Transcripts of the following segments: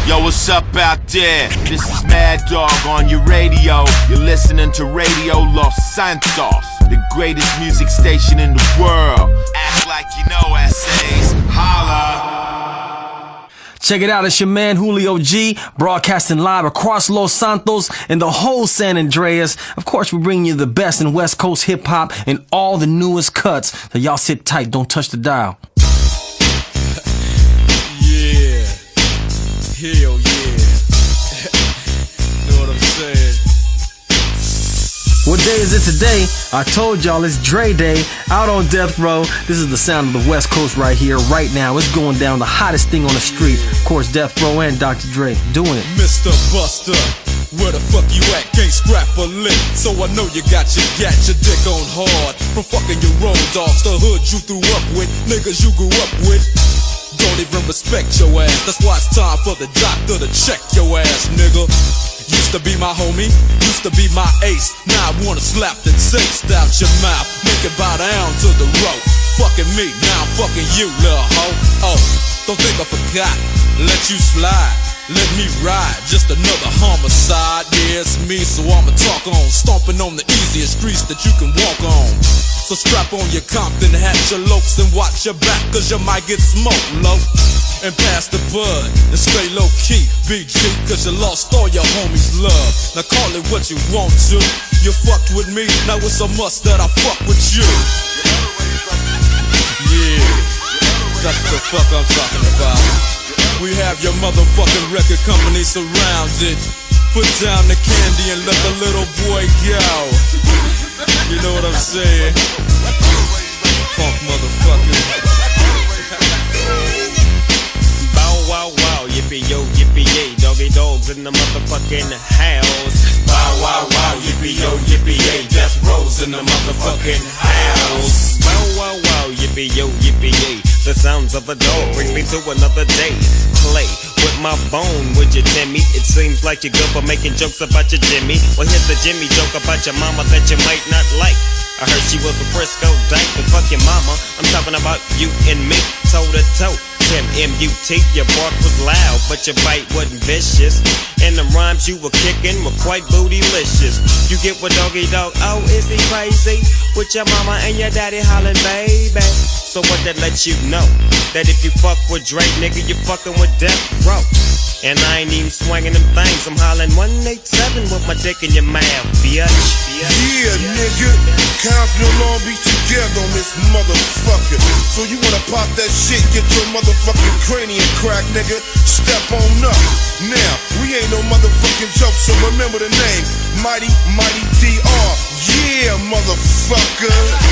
Yo, what's up out there? This is Mad Dog on your radio. You're listening to Radio Los Santos, the greatest music station in the world. Act like you know, essays. Holla. Check it out, it's your man Julio G, broadcasting live across Los Santos and the whole San Andreas. Of course, we bring you the best in West Coast hip-hop and all the newest cuts. So y'all sit tight, don't touch the dial. Yeah. Hell yeah. Know what I'm saying? What day is it today? I told y'all it's Dre Day, out on Death Row. This is the sound of the West Coast right here, right now. It's going down, the hottest thing on the street. Of course, Death Row and Dr. Dre doing it. Mr. Buster, where the fuck you at? Can't scrap a lick, so I know you got your dick on hard. From fucking your road dogs, the hood you threw up with, niggas you grew up with. Don't even respect your ass. That's why it's time for the doctor to check your ass, nigga. Used to be my homie, used to be my ace. Now I wanna slap the taste out your mouth, make it bow down to the rope. Fucking me, now I'm fucking you, little hoe. Oh, don't think I forgot, let you slide, let me ride. Just another homicide, yeah, it's me, so I'ma talk on. Stomping on the easiest streets that you can walk on. So strap on your Compton hat, your lokes, and watch your back, cause you might get smoked, low. And pass the bud, and stay low key, BG, cause you lost all your homies' love. Now call it what you want to. You fucked with me, now it's a must that I fuck with you. Yeah, that's the fuck I'm talking about. We have your motherfucking record company surrounded. Put down the candy and let the little boy go. You know what I'm saying? Funk motherfucker. Wow, wow, yippee yo, yippee yay, doggy dogs in the motherfucking house. Wow, wow, wow, yippee yo, yippee yay, Death Row's in the motherfucking house. Wow, wow, wow, yippee yo, yippee yay, the sounds of a dog bring me to another day. Play with my bone, would you, Timmy? It seems like you're good for making jokes about your Jimmy. Well, here's the Jimmy joke about your mama that you might not like. I heard she was a Frisco dyke, but fuck your mama, I'm talking about you and me, toe to toe. M-U-T, your bark was loud, but your bite wasn't vicious. And the rhymes you were kicking were quite bootylicious. You get what doggy dog, oh, is he crazy? With your mama and your daddy hollering, baby. So what that lets you know? That if you fuck with Drake, nigga, you fucking with Death Row. And I ain't even swinging them things, I'm hollering 187 with my dick in your mouth, bitch. Yeah, nigga, Compton and Long Beach together on this motherfucker. So you wanna pop that shit, get your motherfucking cranium crack, nigga. Step on up. Now, we ain't no motherfucking joke, so remember the name, Mighty, Mighty DR. Yeah, motherfucker.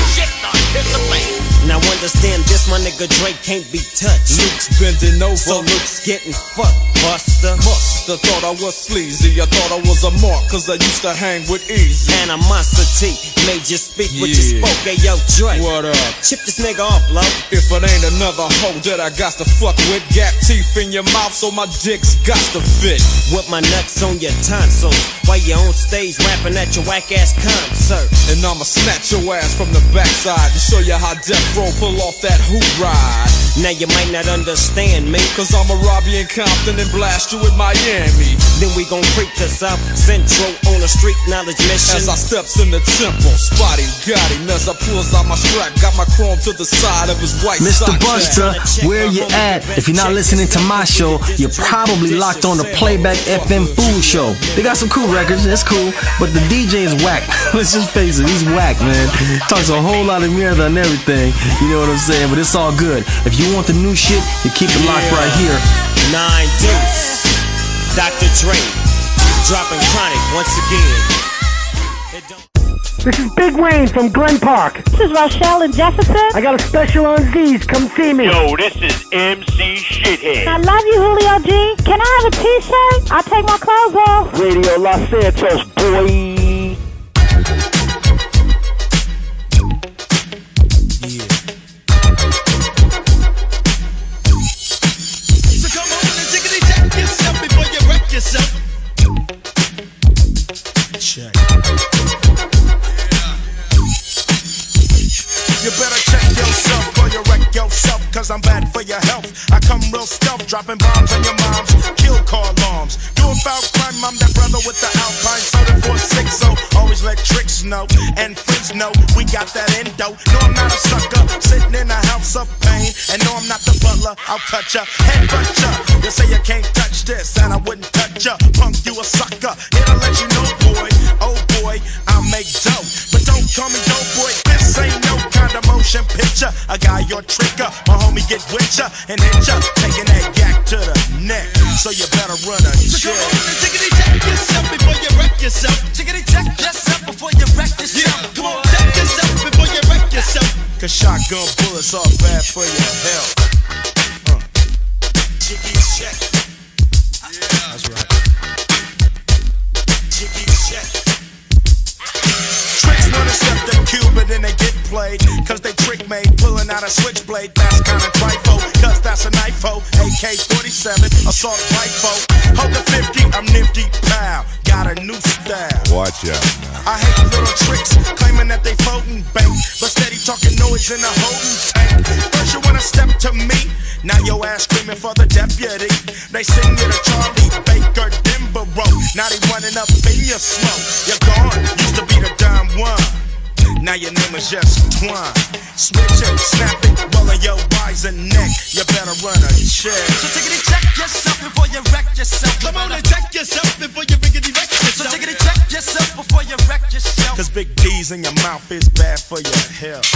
Now understand this, my nigga Drake can't be touched. Luke's bending over, so Luke's getting fucked, Buster. Musta thought I was sleazy, I thought I was a mark, cause I used to hang with Easy. Animosity made you speak what you spoke, hey yo Drake. What up? Chip this nigga off, love. If it ain't another hoe that I got to fuck with, gap teeth in your mouth so my dick's got to fit. With my nuts on your tonsils, while you on stage rapping at your whack ass concert. And I'ma snatch your ass from the backside to show you how Death Row pull off that hoop ride. Now you might not understand me, cause I'ma rob you in Compton and blast you in Miami. Then we gon' creep to South Central on a street knowledge mission. As I steps in the temple, spotty got him as I pulls out my strap, got my chrome to the side of his white Mr. sock Buster, where you at? If you're not listening to my show, you're probably locked on the Playback FM Food Show. They got some cool records, it's cool, but the DJ is whack. Let's just face it, he's whack, man. Talks a whole lot of mierda and everything, you know what I'm saying? But it's all good. If you want the new shit, you keep it locked right here. 9 Deuce, Dr. Dre, dropping Chronic once again. This is Big Wayne from Glen Park. This is Rochelle and Jefferson. I got a special on Z's. Come see me. Yo, this is MC Shithead. I love you, Julio G. Can I have a t-shirt? I'll take my clothes off. Radio Los Santos, boy. Yourself. Check. You better check yourself or you wreck yourself, cause I'm bad for your health. I come real stealth, dropping bombs on your moms, kill call with the Alpine soda 460. Always let tricks know and friends know we got that endo. No, I'm not a sucker sitting in a house of pain. And no, I'm not the butler. I'll cut ya, headbutt ya. You say you can't touch this, and I wouldn't touch ya. Punk, you a sucker. Here to let you know, boy. Oh boy, I'll make dough, but don't call me dope boy. This ain't no kind of motion picture. A guy your tricker, my homie get with ya and hit ya, taking that yak to the neck. So you better run a check. So come on and tickety check yourself before you wreck yourself. Tickety check yourself before you wreck yourself. Yeah, come on, check yourself before you wreck yourself. Cause shotgun bullets are bad for your health. Tickety check. Yeah, that's right. Tickety check. Tricks wanna step the cube, but then they get played. Cause they trick made, pulling out a switchblade. That's kinda trifle, cause that's a knifo. AK-47, assault rifle. Hold the 50, I'm nifty, pal. Got a new style. Watch out now. I hate little tricks, claiming that they floating bank, but steady talking noise in a holding tank. First you wanna step to me, now your ass screaming for the deputy. They sing you to Charlie Baker Denborough. Now they running up in your smoke. You're gone, used to be the dime one. Now your name is just Twine. Switch it, snap it, rolling your eyes and neck. You better run a check. So tickety check yourself before you wreck yourself. Come on and check yourself before you rickety wreck yourself. So tickety check yourself before you wreck yourself. Cause big D's in your mouth is bad for your health.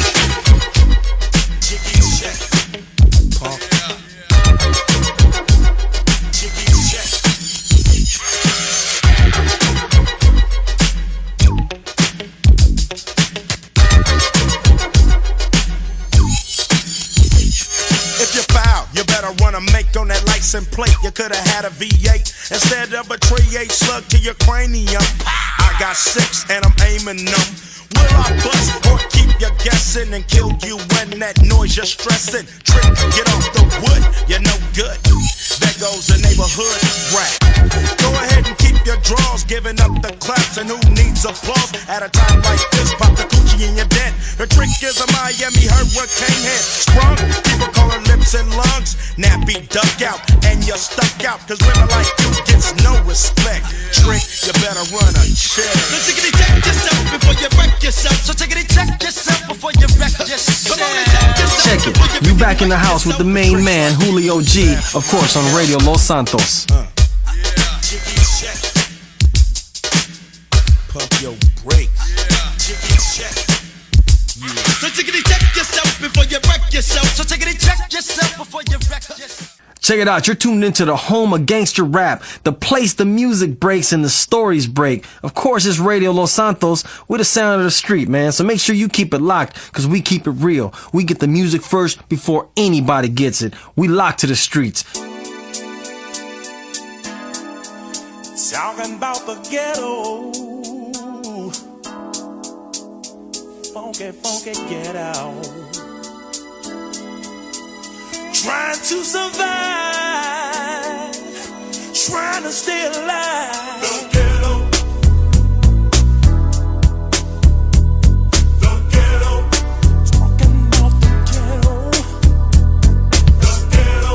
Tickety check. Pump. Tickety check. If you foul, you better run a make on that license plate. You could've had a V8 instead of a .38 slug to your cranium. I got 6 and I'm aiming them. Will I bust or keep you guessing and kill you when that noise you're stressing? Trick, get off the wood, you're no good. There goes the neighborhood rap. Go ahead and keep your draws, giving up the claps. And who needs applause at a time like this? Pop the coochie in your dead. The trick is a Miami hurricane head. Sprung, people call her lips and lungs. Nappy duck out, and you're stuck out. Cause women like you gets no respect. Trick, you better run a check. So tickety check yourself before you wreck yourself. So tickety check yourself before you wreck yourself. Come on and check yourself. Check it. You back in the house with the main man, Julio G, of course on Radio Los Santos. Tickety check. Pump your brakes. Tickety check. So tickety check yourself before you wreck yourself. So tickety check yourself before you wreck yourself. Check it out, you're tuned into the home of gangster rap, the place the music breaks and the stories break. Of course, it's Radio Los Santos with the sound of the street, man. So make sure you keep it locked, cause we keep it real. We get the music first before anybody gets it. We lock to the streets. Talking about the ghetto. Funky, funky ghetto. Trying to survive, trying to stay alive. The ghetto, the ghetto. Talking about the ghetto, the ghetto,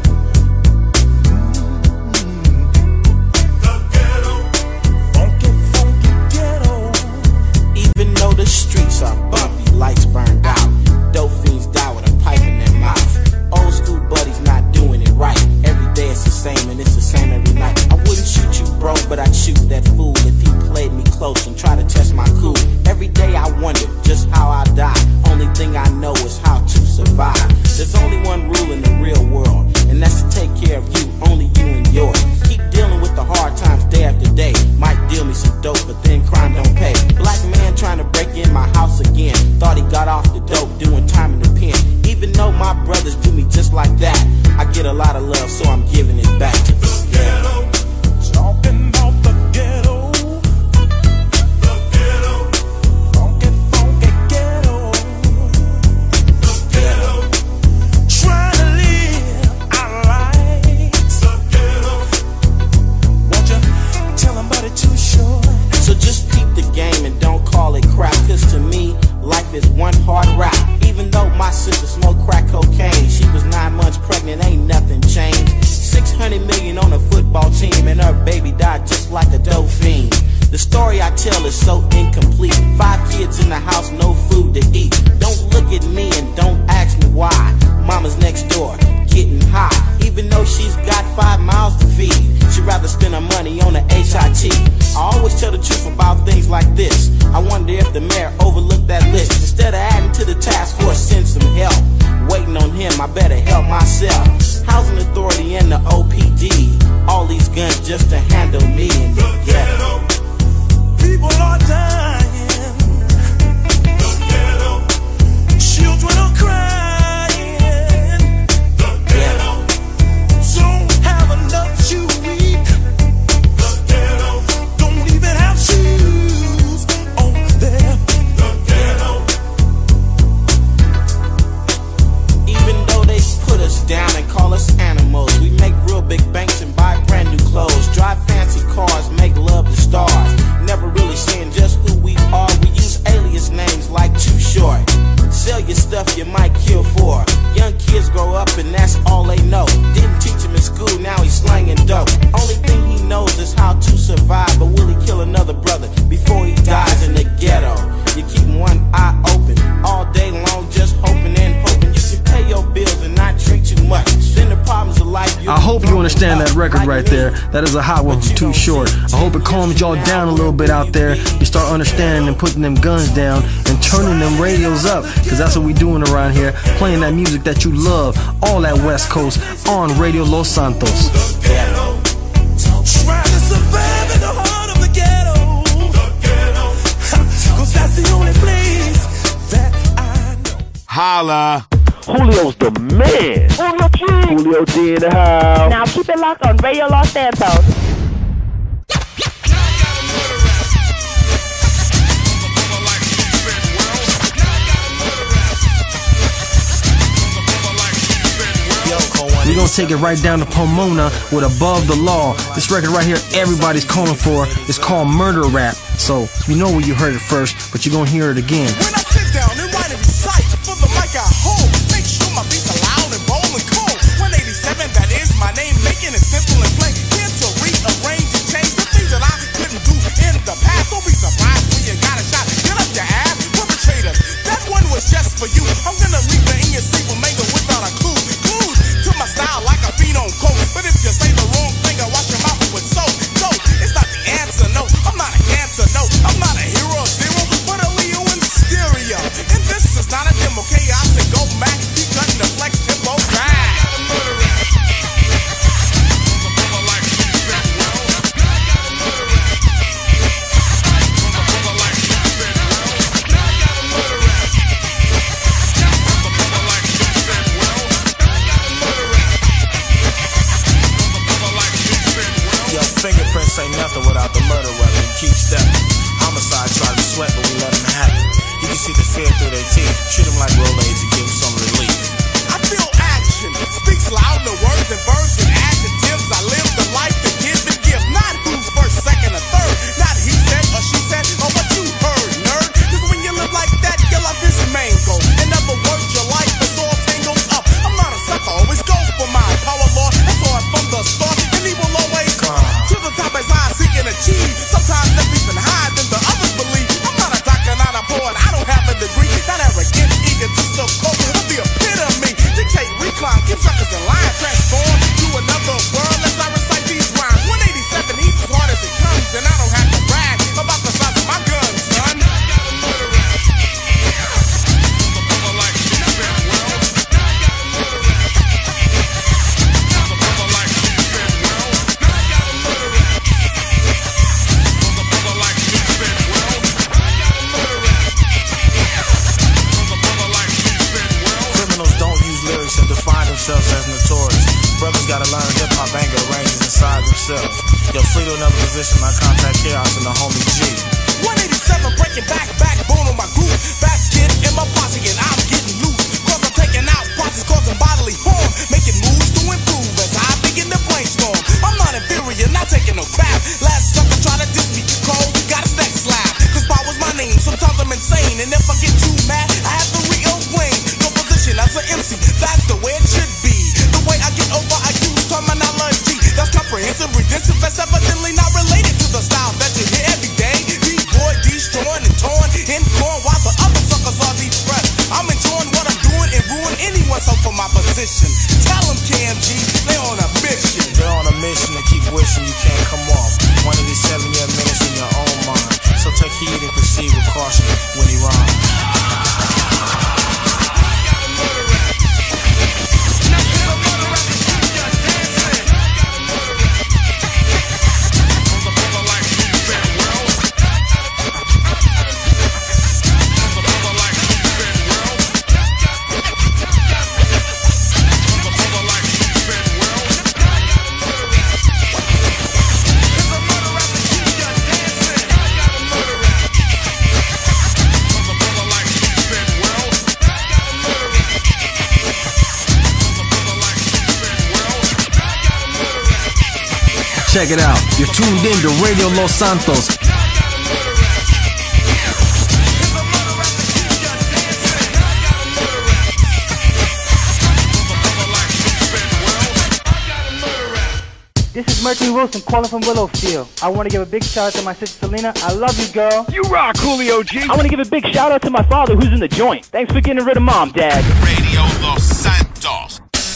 the ghetto. Funky, funky ghetto. Even though the streets are bumpy, lights burned out, dope fiends die with a pipe in their mouth. Old school buddies not doing it right. Every day it's the same and it's the same every night. I wouldn't shoot you, bro, but I'd shoot that fool if he played me close and tried to test my cool. Every day I wonder just how I die. Only thing I know is how to survive. There's only one rule in the real world, and that's to take care of you, only you and yours. Keep dealing with the hard times day after day. Might deal me some dope, but then crime don't pay. Black man trying to break in my house again. Thought he got off the dope, doing time in the pen. Even though my brothers do me just like that, I get a lot of love, so I'm giving it back to the ghetto. Talking about the ghetto. football team, and her baby died just like a dope fiend. The story I tell is so incomplete. 5 kids in the house, no food to eat. Don't look at me and don't ask me why. Mama's next door, getting high. Even though she's got 5 mouths to feed, she'd rather spend her money on the HIT. I always tell the truth about things like this. I wonder if the mayor overlooked that list. Instead of adding to the task force, send some help. Waiting on him, I better help myself. Housing authority and the OPD, all these guns just to handle me in the ghetto. People are dying. The ghetto. Children are crying. The ghetto. Don't have enough to eat. The ghetto. Don't even have shoes on their feet. The ghetto. Even though they put us down and call us animals, we make real big banks and buy brand new clothes, drive fancy cars, make love to stars. Never really saying just who we are. We use alias names like Too Short. Sell your stuff you might kill for. Young kids grow up and that's all they know. Didn't teach him in school, now he's slanging dope. Only thing he knows is how to survive. But will he kill another brother before he dies in the ghetto? You keep one eye open all day long, just hoping and hoping you can pay your bills and not drink too much. Then the problems of life. I hope you understand that record right there. That is a hot one from Too Short. I hope it calms y'all down a little bit out there. You start understanding and putting them guns down and turning them radios up, because that's what we doing around here, playing that music that you love, all that West Coast on Radio Los Santos. Trying to survive in the heart of the ghetto. Cause that's the only place that I know. Holla. Julio's the man. Julio D in the house. Now keep it locked on Radio Los Santos. We're gonna take it right down to Pomona with Above the Law. This record right here, everybody's calling for. It's called Murder Rap. So you know where you heard it first, but you're gonna hear it again. When I sit down and write and recite from the mic I hold, make sure my beats are loud and bold and cold. 187, that is my name, making it simple and plain. Here to rearrange and change the things that I couldn't do in the past. Don't be surprised when you got a shot. Get up your ass, perpetrators. That one was just for you. I'm gonna leave the in your sleep with mango without a clue. Clues to my style like a beat on coke. But if you say the wrong thing, I wash your mouth with soap. So it's not the answer, no. I'm not a cancer, no. I'm not a hero of zero, but a Leo in stereo. And this is not a demo. Chaos and go back. Keep cutting the flex tempo. Fingerprints ain't nothing without the murder weapon. Keep stepping. Homicide try to sweat, but we let them have it. You can see the fear through their teeth. Treat them like Rolaids and give them some relief. I feel action. Speaks loud in the words and verbs and adjectives. I live the life to give and give. Not who's first, second, or third. Not he said or she said or what you heard, nerd. Cause when you live like that, your life is mango. In other words, your life is all tangled up. I'm not a sucker, always go for my power law. That's all from the start. And he will always come to the top as I seek and achieve. Sometimes that's even higher than the others believe. I'm not a doctor, not a poet. I don't have a degree. Not arrogant, egotist, or cold. I'm the epitome. Dictate, recline, keep suckers in line. Transform to another world as I recite these rhymes. 187, he's as hard as it comes. And I don't have to brag about the size of my gun, son. Themselves as notorious. Brothers gotta learn hip-hop anger ranges inside themselves. Yo, flee to another position, I contact chaos and the homie G. 187 breaking backbone on my groove. Basket in my posse and I'm getting loose. Cause I'm taking out process, causing bodily harm. Making moves to improve as I begin to brainstorm. I'm not inferior, not taking no crap. Last sucker try to diss me, cold, got a stack slap. Cause power's my name, sometimes I'm insane. And if I get too mad, I have to rearrange. No position as an MC, that's the way it should be. The way I get over, I use terminology. That's comprehensive. It's a redemption that's evidently not related to the style that you hear every day. D-boy, destroying and torn and corn while the other suckers are depressed. I'm enjoying what I'm doing and ruin anyone's hope for my position. Tell them, KMG, they're on a mission. They're on a mission to keep wishing you can't come off one of these 7-year minutes in your own mind. So take heed and proceed with caution when he rhymes. Check it out. You're tuned in to Radio Los Santos. This is Mercury Wilson calling from Willowfield. I want to give a big shout out to my sister Selena. I love you, girl. You rock, Julio G. I want to give a big shout out to my father who's in the joint. Thanks for getting rid of Mom, Dad. Radio Los Santos.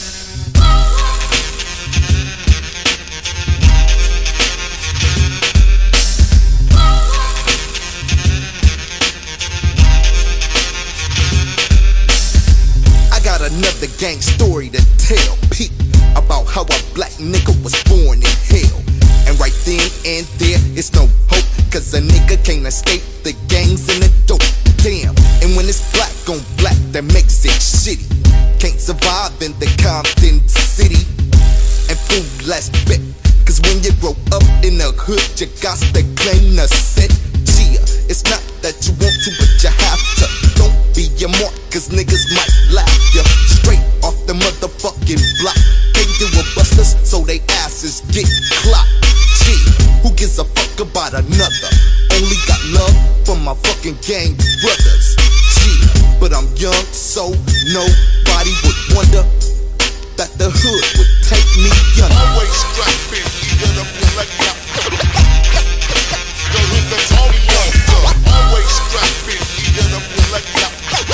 Another gang story to tell, peep, about how a black nigga was born in hell. And right then and there, it's no hope, cause a nigga can't escape the gangs and the dope. Damn, and when it's black on black, that makes it shitty. Can't survive in the Compton city. And fool, let's bet, cause when you grow up in the hood, you got to claim the set. Yeah, it's not that you want to, but you have to. Don't be your mark, cause niggas might laugh ya. Straight off the motherfucking block. Can't do a busters, so they asses get clocked. Yeah, who gives a fuck about another? Only got love for my fucking gang brothers. Yeah, but I'm young, so nobody would wonder that the hood would take me under. Always strapping, get up your leg up. The hood that's all we want. Always strapping, get up your leg up.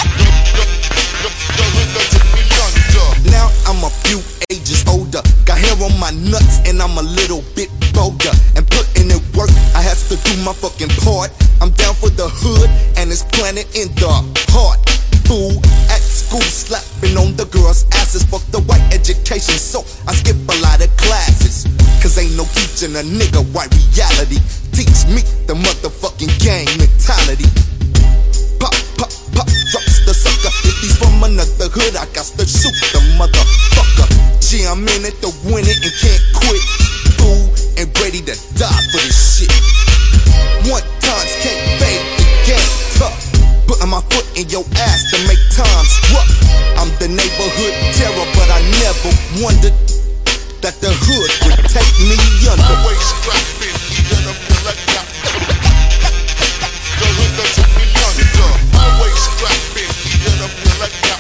The hood that took me under. Now I'm a few ages older, got hair on my nuts and I'm a little bit bolder. And putting in work, I have to do my fucking part. I'm down for the hood and it's planted in the heart. Fool, at school slapping on the girls' asses. Fuck the white education, so I skip a lot of classes. Cause ain't no teaching a nigga white reality. Teach me the motherfucking gang mentality. Pop, pop, pop, drops the sucker. If he's from another hood, I got to shoot the motherfucker. Gee, I'm in it to win it and can't quit. Fool, and ready to die for this shit. One times can't fade the game tough. Putting my foot in your ass to make times rough. I'm the neighborhood terror, but I never wondered that the hood would take me under. Always strapping, get up your leg up. The hood that took me under. Always strapping, get up your leg up.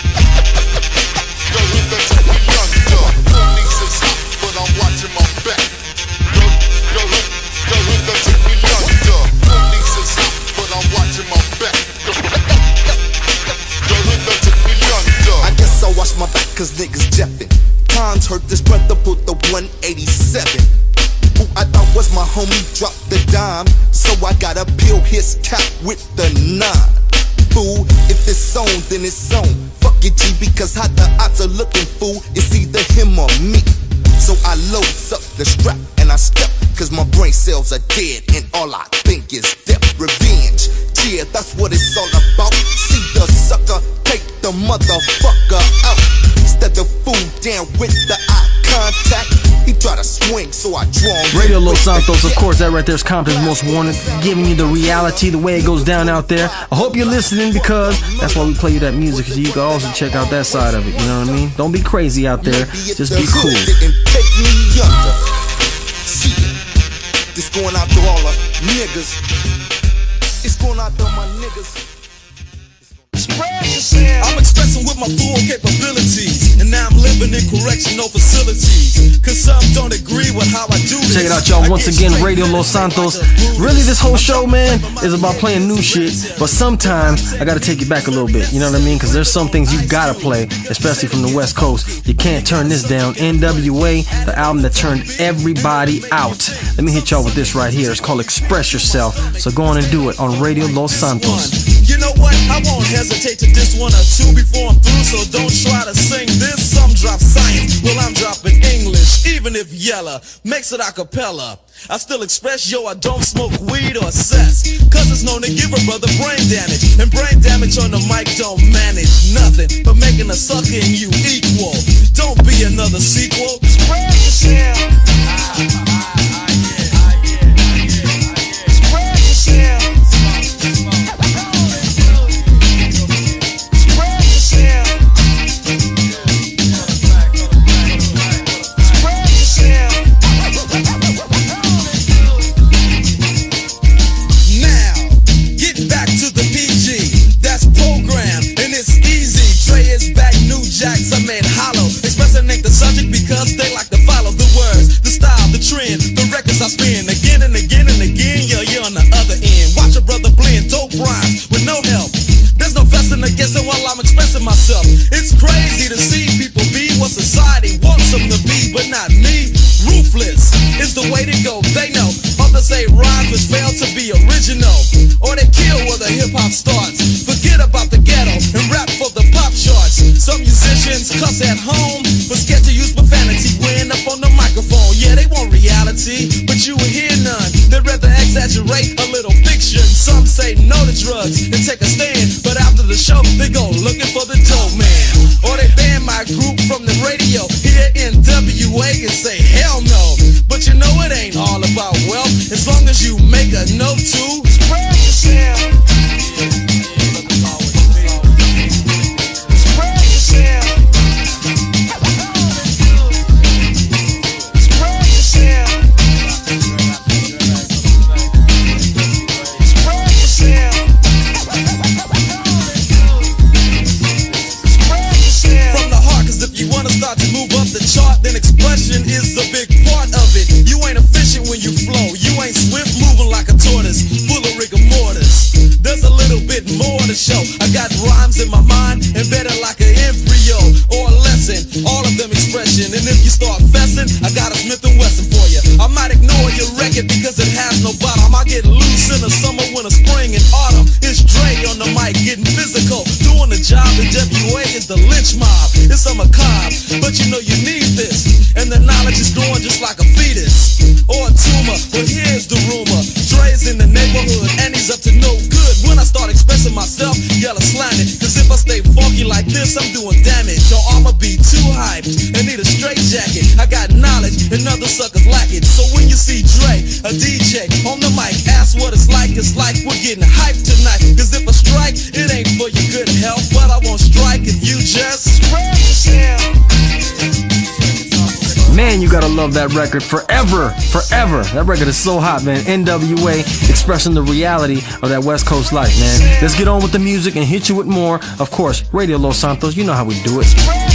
The hood that took me under. Police is hot, but I'm watching my back. The hood that took me under. Police is hot, but I'm watching my back. The hood that took me under. I guess I'll watch my back cause niggas jeffin'. Times heard this brother put the 187. Who I thought was my homie dropped the dime. So I gotta peel his cap with the 9. Fool, if it's on, then it's on. Fuck it, G, because how the odds are looking, fool. It's either him or me. So I loads up the strap and I step, cause my brain cells are dead and all I think is death. Revenge, yeah, that's what it's all about. See the sucker, take the motherfucker out. Instead of fool down with the eye contact, he try to swing, so I draw him. Radio Los Santos, of course, that right there is Compton's Most Wanted, giving you the reality, the way it goes down out there. I hope you're listening because that's why we play you that music, so you can also check out that side of it, you know what I mean? Don't be crazy out there, just be cool. Take me under. See it. This going out to all the niggas. It's going out to my niggas. Spread I'm expressing with my full capabilities, and now I'm living in correctional facilities. Cause some don't agree with how I do this. Check it out, y'all. Once again, Radio Los Santos. Really, this whole show, man, is about playing new shit. But sometimes I gotta take you back a little bit. You know what I mean? Cause there's some things you gotta play, especially from the West Coast. You can't turn this down. NWA, the album that turned everybody out. Let me hit y'all with this right here. It's called Express Yourself. So go on and do it on Radio Los Santos. You know what? I won't hesitate to diss one or two before I'm through, so don't try to sing this. Some drop science, well I'm dropping English. Even if Yella makes it a cappella, I still express, yo, I don't smoke weed or cess, cause it's known to give a brother brain damage, and brain damage on the mic don't manage nothing but making a sucker in you equal. Don't be another sequel. Spread yourself. Spread yourself. Jacks, I made hollow, expressing ain't the subject because they like to follow the words, the style, the trend, the records I spin again and again and again. Yeah, you're on the other end. Watch a brother blend dope rhymes with no help. There's no fussing or guessing while I'm expressing myself. It's crazy to see people be what society wants them to be, but not me. Ruthless is the way to go. They know others say rhymes which fail to be original, or they kill where the hip hop starts. Forget about the ghetto and rap for the pop charts. Some musicians cuss at home, but scared to use profanity when up on the microphone. Yeah, they want reality, but you will hear none. They'd rather exaggerate a little fiction. Some say no to drugs and take a stand, but after the show, they go looking for the dope man. Or they ban my group from the radio here in WA and say hell no. But you know it ain't all about wealth, as long as you make a note to spread yourself. Then expression is a big part of it. You ain't efficient when you flow. You ain't swift moving like a tortoise, full of rigor mortis. There's a little bit more to show. I got rhymes in my mind embedded like an embryo or a lesson. All of them expression. And if you start fessing, I got a Smith & Wesson for you. I might ignore your record because it has no bottom. I get loose in the summer, winter, spring, and autumn. It's Dre on the mic getting physical, doing the job. The WA is the lynch mob. It's a macabre, but you know you need this, and the knowledge is growing just like a fetus or a tumor. But here's the rumor: Dre's in the neighborhood and he's up to no good. When I start expressing myself, yell slanted, cause if I stay funky like this, I'm doing damage. Or I'ma be too hyped and need a straight jacket. I got knowledge and other suckers lack it. So when you see Dre, a DJ on the mic, ask what it's like we're getting hyped tonight. Cause if I strike, it ain't for your good health, but I won't strike if you just spread yourself. Man, you gotta love that record forever, forever. That record is so hot, man. NWA expressing the reality of that West Coast life, man. Let's get on with the music and hit you with more. Of course, Radio Los Santos, you know how we do it.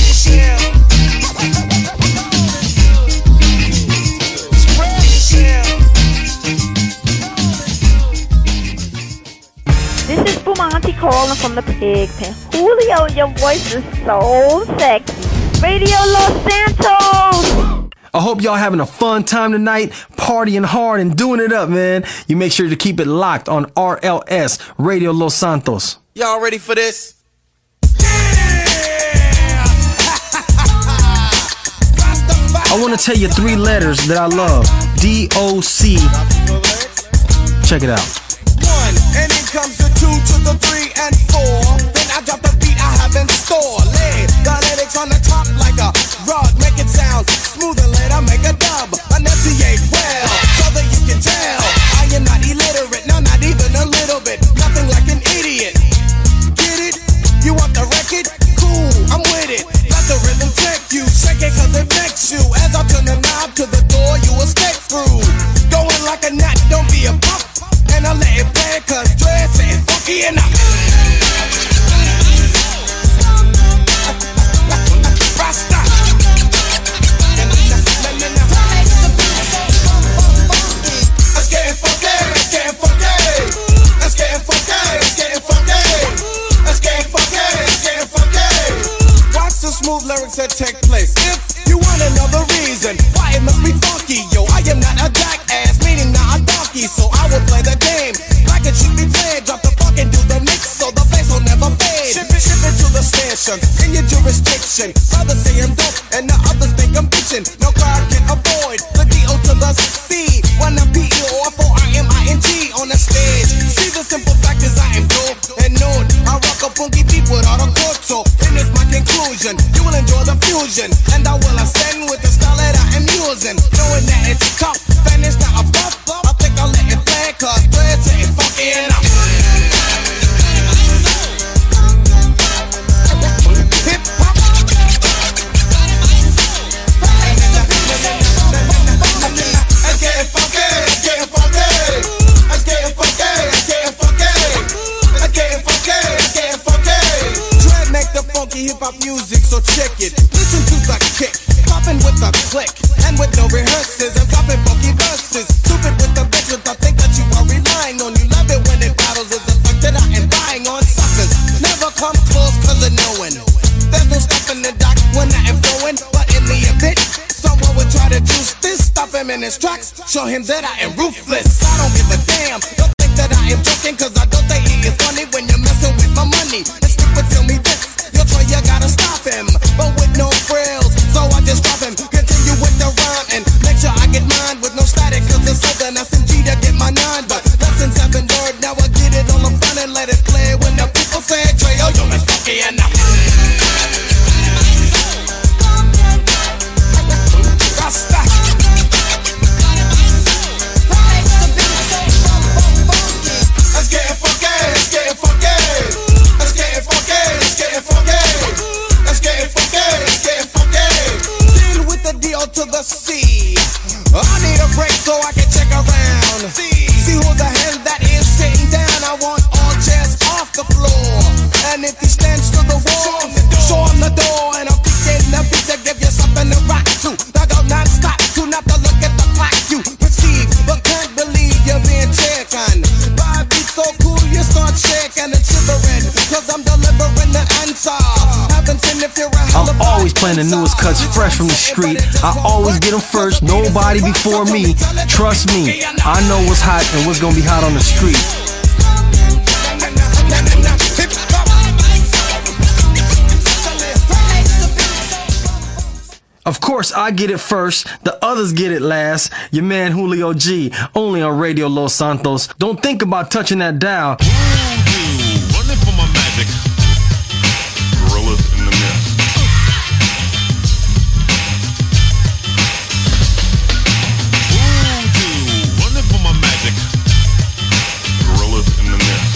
This is Bumanti calling from the Pig Pen. Julio, your voice is so sexy. Radio Los Santos! I hope y'all having a fun time tonight, partying hard and doing it up, man. You make sure to keep it locked on RLS, Radio Los Santos. Y'all ready for this? I want to tell you 3 letters that I love. D-O-C. Check it out. 1, and then comes the 2 to the 3 and 4. Then I drop the beat I have in store. Lay dialectics on the top like a rug. Make it sound smooth and later make a dub. Enunciate well, so that you can tell I am not illiterate, no, not even a little bit. Nothing like an idiot. Get it? You want the record? Cool, I'm with it. Let the rhythm take you. Shake it cause it makes you. As I turn the knob to the door, you will step through. Going like a gnat, don't be a pup. And I let it play cause Dre say it's funky enough. said take place. If you want another reason why it must be funky, yo, I am not a jackass, meaning not a donkey, so I will play the game like it should be played. Drop the funk and do the mix so the bass will never fade. Ship it to the station in your jurisdiction. Others say I'm dope and the others think I'm bitchin'. No crowd can avoid the D.O. to the C. When I'm P.E.O.R.4.I.M.I.N.G. on the stage. See, the simple fact is I am dope and known. I rock a funky beat without a chord, so and it's my conclusion. You will enjoy the fusion, and I will ascend with the style that I am using. Knowing that it's tough, and it's not a buff. I think I'll let it play, cause it's ain't funky enough. Hip-hop music, so check it. Listen to the kick, popping with a click, and with no rehearsals, I'm dropping funky verses. Stupid with the bitches, I think that you are relying on. You love it when it battles, is the fact that I am buying on suckers. Never come close, cause of knowing there's no stopping the doc when I am flowing. But in the event, someone would try to juice this, stop him in his tracks, show him that I am ruthless. I don't give a damn, don't think that I am joking, cause I don't think it is funny when you're messing with my money. And stick with tell me this, you gotta stop him, but with no frills, so I just drop him. Continue with the rhyme and make sure I get mine with no static, cause it's southern SMG to get my 9. But lessons have been learned, now I get it all in fun and let it play. When the people say, Trey, oh, yo, it's funky enough. Rasta. Let's get it funky, let's get it funky. Let's get it funky, let's get it funky. Let's get it funky, let's get it funky. Deal with the D.O. to the C. I need a break so I can check around. See who the hell that is sitting down. I want all chairs off the floor. And if he stands to the wall, show him the door. And I'll kick in the beat to give you something to rock to. I go non-stop to not to look at the clock. You perceive but can't believe you're being taken. By a beat so cool you start shaking and shivering, cause I'm delivering the answer. I'm always playing the newest cuts fresh from the street. I always get them first, nobody before me. Trust me, I know what's hot and what's gonna be hot on the street. Of course, I get it first, the others get it last. Your man Julio G, only on Radio Los Santos. Don't think about touching that dial. Running for my magic. Gorillas in the mist. Running for my magic. Gorillas in the mist.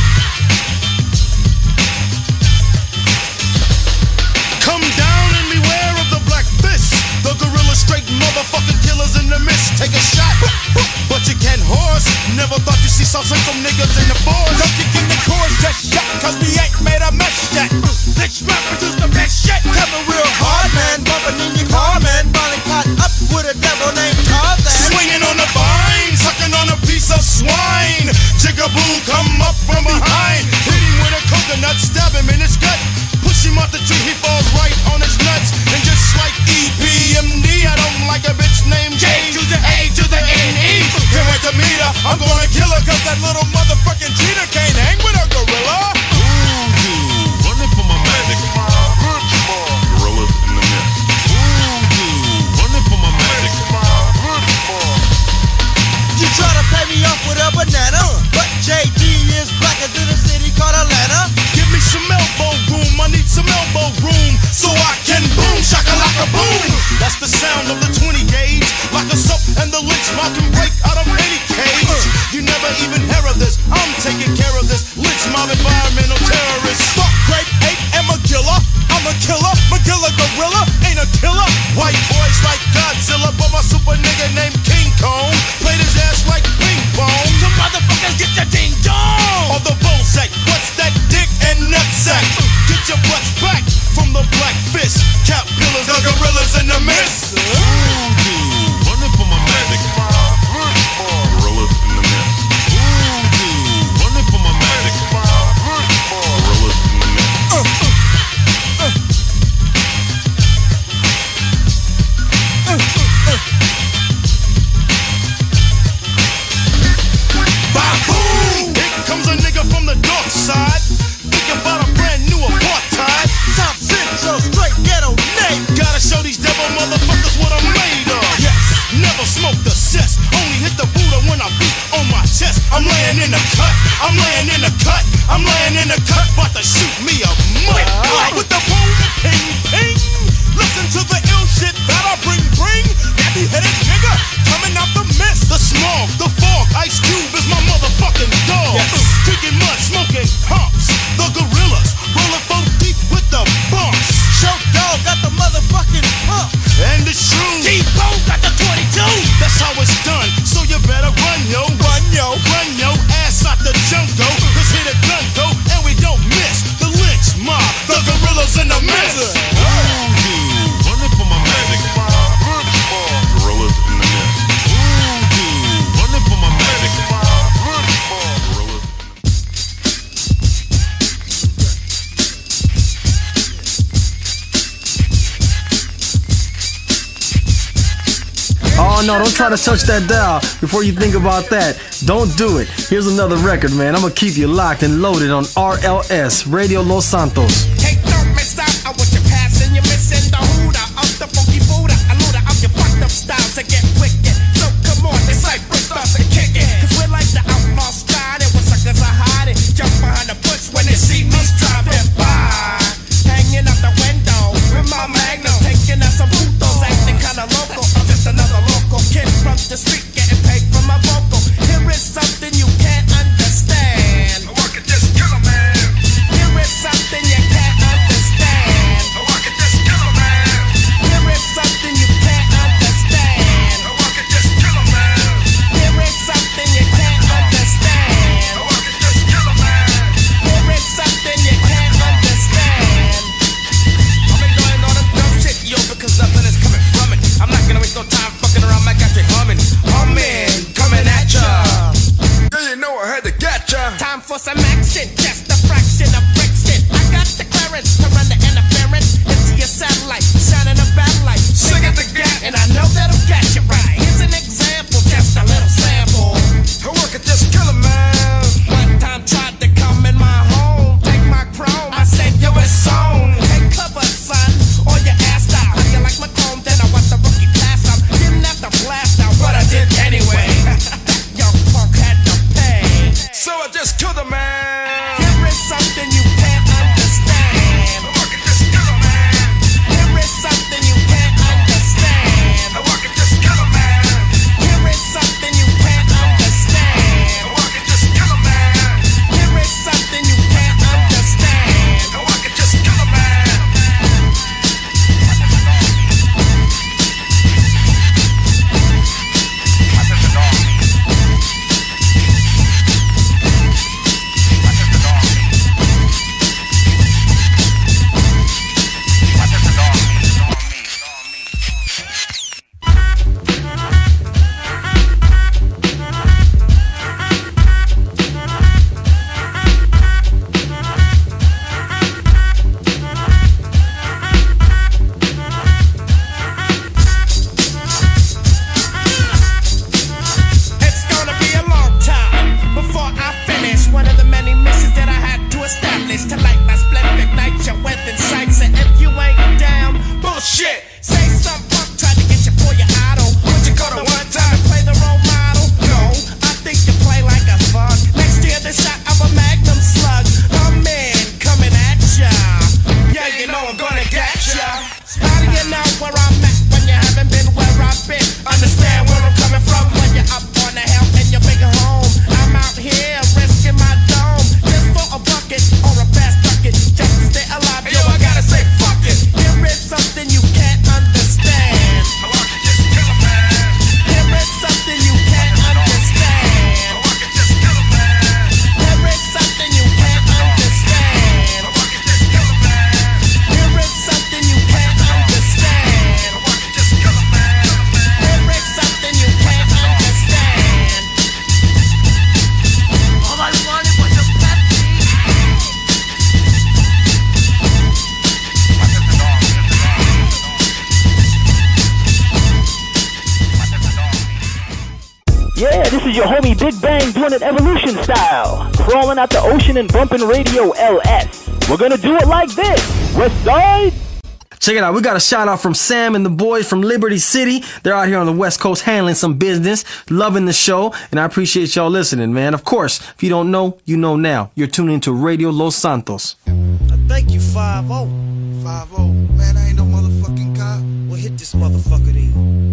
Come down and beware of the black fist. The gorilla straight motherfucking killers in the mist. Take a shot, but you can't horse. Never thought you see some niggas in the force. Don't you give the chorus just shot, cause we ain't made a mess yet. This rap produce the best shit. Coming real hard, man, bumping in your car, man. Finally caught up with a devil named Tarzan. Swinging on the vine, sucking on a piece of swine. Jigaboo come up from behind. Hit him with a coconut, stab him in his gut. Push him off the tree, he falls right on his nuts. And just like EPMD, I don't like a bitch named J to the A to the N-E. Can't wait to meet her, I'm gonna kill her, cause that little motherfucking cheetah can't hang with a gorilla. Running for my magic. Gorillas in the mist. Running for my magic. You try to pay me off with a banana, but JD is blacker than a city called Atlanta. Give me some elbow room, I need some elbow room, so I can boom, shakalaka boom. That's the sound of the 20 gauge. Lock us up and the lynch mob can break out of any cage. You never even heard of this, don't desist. Only hit the Buddha when I beat on my chest. I'm laying in the cut, I'm laying in the cut, I'm laying in the cut, about to shoot me a mud. With the boom, ping, ping. Listen to the ill shit that I bring. Heavy-headed nigga coming out the mist. The smog, the fog, Ice Cube is my motherfucking dog. Yes. Drinking mud, smoking humps. The gorillas rolling 4 deep with the bumps. Show Dog got the motherfucking pump. And the shoes. T-Bone got the 22. That's how it's done. So you better run, yo. Run, yo. Run, yo. Ass out the jungle. Let's hit a gun, go. And we don't miss. The lynch mob. The gorillas in the mist. Running for my magic. Gorillas in the mist. Running for my magic. Oh no, don't try to touch that dial before you think about that. Don't do it. Here's another record, man. I'm gonna keep you locked and loaded on RLS, Radio Los Santos. Hey, don't miss out. I want you passing, you're missing the hooter of the funky Buddha. A looter of your fucked up styles to get wicked. So come on, this like first off and kick it. Cause we're like the outlaw style, and when suckers are hiding, jump behind the bush when they see me driving by. Hanging out the window with my magnum, taking out some putos, acting kinda local. I'm just another local kid from the street, getting paid for my vocal. Here is something you can't understand. I could just kill a man. Here is something you can't understand. I could just kill a man. Here is something you can't understand. I could just kill a man. Here is something you can't understand. I could just kill a man. Here is something you can't understand. I've been doing all the dumb shit, yo, because nothing is coming from it. I'm not gonna waste no time fucking around, I got you humming. Humming, coming at ya. Yeah, you know I had to get ya. Time for some action, just a fraction of Brixton. I got the clearance to run the interference into your satellite, shining a bad light. Sing at the gap. And I know that'll catch you right. Here's an example, just a little sample. I could just kill a man. One time tried to come in my home, take my chrome. I said, yo, it's on. Hey, cover, son, or your ass out. How you like my chrome? Then I watched the rookie pass out. Didn't have to blast out, but I did anyway. Young punk had to pay. So I just killed a man. Here is something you can't understand. I could just kill a man. Here is something you can't understand. I could just kill a man. Here is something you can't understand. I could just kill a man. Here is something you can't understand. I could just kill a man. It's gonna be a long time before I finish one of the many missions that I had to establish to light my splendid ignite your weapon sights. And if you ain't down, bullshit. Say some punk tried to get you for your idol. Would you go to one time and play the role model? No, I think you play like a thug. Next year the shot of a magnum slug. I'm in, coming at ya. Yeah, you know I'm gonna get ya. How do you know where I'm at when you haven't been where I've been? Understand where I'm coming from when you're up on the hill in your big home. I'm out here risking my dome just for a bucket or a fast bucket just to stay alive. Hey, yo, I gotta say fuck it. Here is something you can't understand. I could just kill a man. Here is something you can't understand. I could just kill a man. Here is something you can't understand. I could just kill a man. Here is something you can't understand. I could just kill a man. Here is something you can't understand. All I wanted was a Pepsi. Yeah, this is your homie Big Bang doing it evolution style. Crawling out the ocean and bumping Radio LS. We're gonna do it like this. West Side. Check it out. We got a shout out from Sam and the boys from Liberty City. They're out here on the West Coast handling some business, loving the show, and I appreciate y'all listening, man. Of course, if you don't know, you know now. You're tuning into Radio Los Santos. Thank you, 5-0. 5-0. Man, I ain't no motherfucking cop. Well, hit this motherfucker then.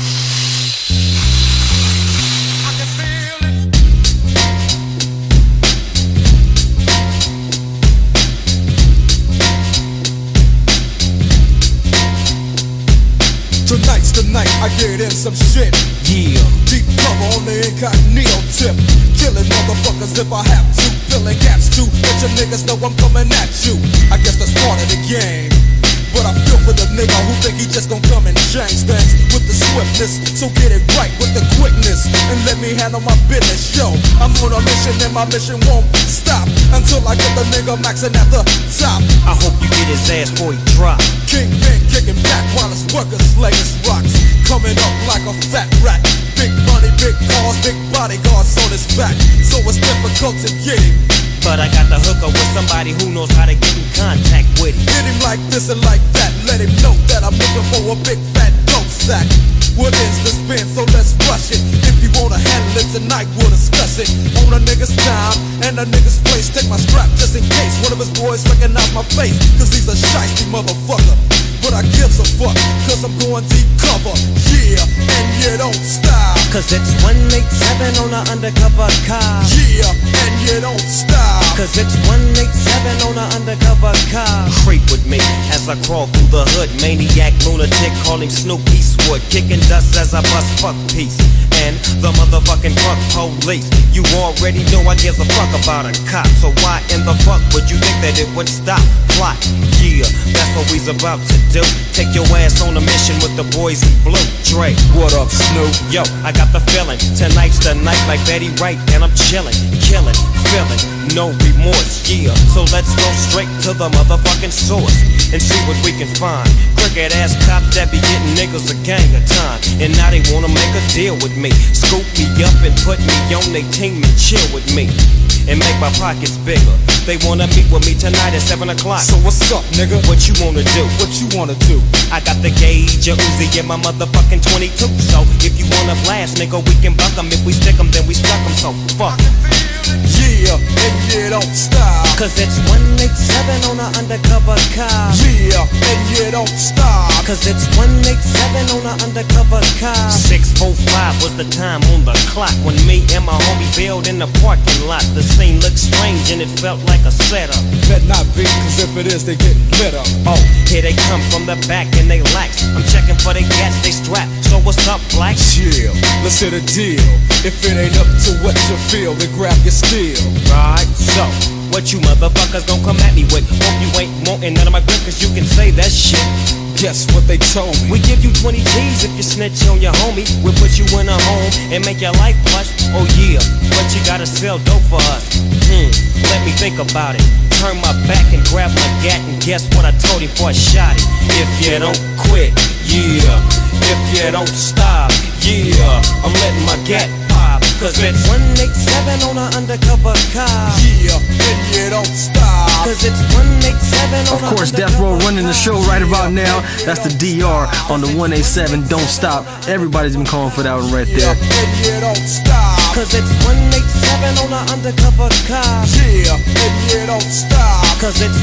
Tonight's the night I get in some shit. Yeah. Deep cover on the incognito tip. Killing motherfuckers if I have to. Filling gaps too. Let your niggas know I'm coming at you. I guess that's part of the game. But I feel for the nigga who think he just gon' come and change things with the swiftness. So get it right with the quickness and let me handle my business. Yo, I'm on a mission and my mission won't stop until I get the nigga maxing at the top. I hope you get his ass before he drop. Kingpin kicking back while his workers slay his rocks. Coming up like a fat rat. Big money, big cars, big bodyguards on his back. So it's difficult to get him. But I got the hooker with somebody who knows how to get in contact with him. Hit him like this and like that. Let him know that I'm looking for a big fat dope sack. What is the spin? So let's rush it. If you wanna handle it tonight, we'll discuss it. On a nigga's time and a nigga's place. Take my strap just in case one of his boys recognize my face. Cause he's a shiesty motherfucker. But I gives a fuck, cause I'm going deep cover. Yeah, and you don't stop. Cause it's 187 on an undercover car. Yeah, and you don't stop. Cause it's 187 on an undercover car. Creep with me as I crawl through the hood. Maniac, lunatic, calling Snoop Eastwood. Kicking dust as I bust fuck peace. And the motherfucking fuck police. You already know I give a fuck about a cop. So why in the fuck would you think that it would stop? Plot, yeah, that's what we's about to do. Take your ass on a mission with the boys in blue. Dre, what up, Snoop? Yo, I got the feeling. Tonight's the night like Betty Wright. And I'm chilling, killing, feeling, no remorse, yeah. So let's go straight to the motherfucking source and see what we can find. Crooked ass cops that be getting niggas a gang of time. And now they wanna make a deal with me. Scoop me up and put me on their team and chill with me. And make my pockets bigger. They wanna meet with me tonight at 7 o'clock. So what's up, nigga? What you wanna do? What you wanna do? I got the gauge, a Uzi, and my motherfucking 22. So if you wanna blast, nigga, we can buck 'em. If we stick 'em, then we stuck 'em. So fuck. Yeah, and you don't stop. Cause it's 187 on an undercover car. Yeah, and you don't stop. Cause it's 187 on an undercover car. 6:45 was the time on the clock when me and my homie bailed in the parking lot. The scene looked strange and it felt like a setup. Bet not be, cause if it is, they getting lit up. Oh, here they come from the back and they lax. I'm checking for they gas, they strapped. So what's up, black? Chill, let's hit a deal. If it ain't up to what you feel, then grab your steel. Right, so what you motherfuckers gon' come at me with? Hope you ain't wanting none of my grip, cause you can say that shit. Guess what they told me? We give you 20 G's if you snitch on your homie. We'll put you in a home and make your life plush. Oh yeah, but you gotta sell dope for us. Let me think about it. Turn my back and grab my gat, and guess what I told him before I shot it? If you don't quit, yeah. If you don't stop, yeah. I'm letting my gat pop. Cause it's 187 on an undercover car. Yeah, and you don't stop. Cause it's 187 on Of course, Death Row running the show right about now. That's the DR on the 187. Don't stop. Everybody's been calling for that one right there. Yeah, and you don't stop. Cause it's 187 on an undercover car. Yeah, and you don't stop. Cause it's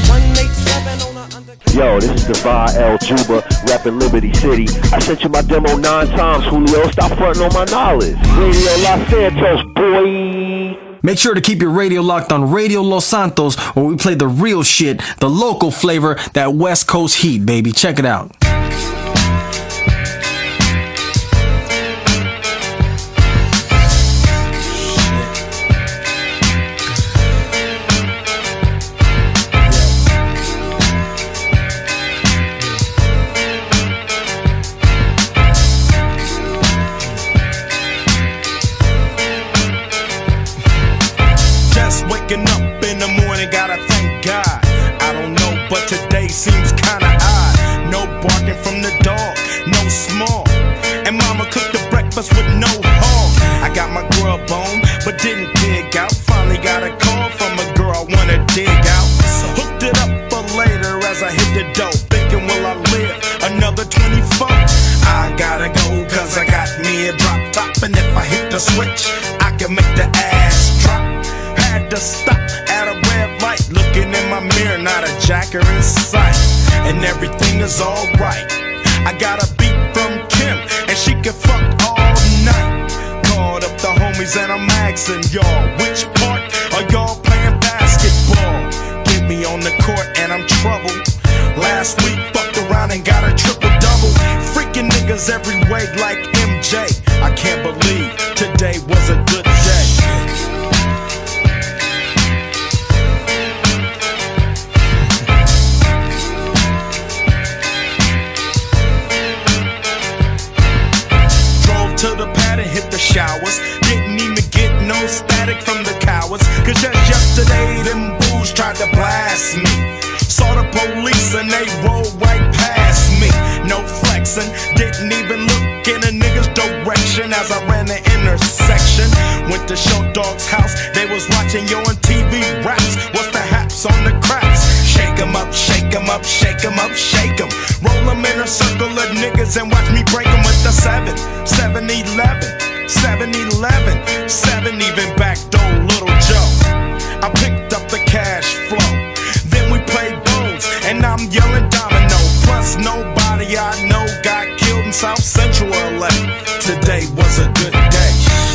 187 on an undercover. Yo, this is Divine L. Juba, rapping Liberty City. I sent you my demo 9 times, Julio. Stop fronting on my knowledge. Radio Los Santos, boy. Make sure to keep your radio locked on Radio Los Santos, where we play the real shit, the local flavor, that West Coast heat, baby. Check it out. Waking up in the morning, gotta thank God. I don't know, but today seems kinda odd. No barking from the dog, no small. And mama cooked the breakfast with no hog. I got my grub on, but didn't dig out. Finally got a call from a girl I wanna dig out. Hooked it up for later as I hit the dope. Thinking, will I live if I hit the switch, I can make the ass drop. Had to stop at a red light, looking in my mirror, not a jacker in sight. And everything is alright. I got a beat from Kim, and she can fuck all night. Called up the homies and I'm asking y'all, which part are y'all playing basketball? Get me on the court and I'm troubled. Last week fucked around and got a triple-double. Freaking niggas every way like MJ. I can't believe today was a good day. Drove to the pad and hit the showers. Didn't even get no static from the cowards. Cause just yesterday them fools tried to blast me. Saw the police and they rolled right past me. No flexing, didn't even look in a nigga's direction as I ran the intersection. Went to Short Dog's house, they was watching Yo on TV raps. What's the haps on the craps? Shake 'em up, shake 'em up, shake 'em up, shake 'em. Roll 'em in a circle of niggas and watch me break 'em with the 7-11, 7-11, 7 even backdoor Little Joe. I picked up the cash flow. Then we played bones, and I'm yelling domino. Plus nobody I know got killed in South Central LA. Today was a good day.